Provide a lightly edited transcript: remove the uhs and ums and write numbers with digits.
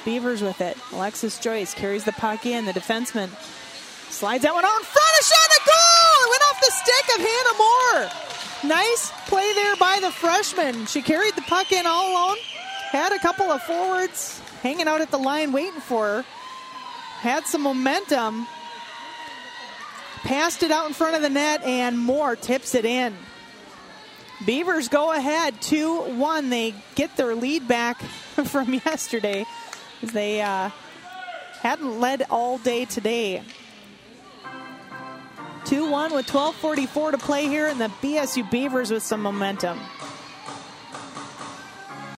Beavers with it. Alexis Joyce carries the puck in. The defenseman slides that one out in front. A shot, a goal! It went off the stick of Hannah Moore. Nice play there by the freshman. She carried the puck in all alone. Had a couple of forwards hanging out at the line waiting for her. Had some momentum. Passed it out in front of the net, and Moore tips it in. Beavers go ahead 2-1. They get their lead back from yesterday, as they hadn't led all day today. 2-1 with 12:44 to play here, and the BSU Beavers with some momentum.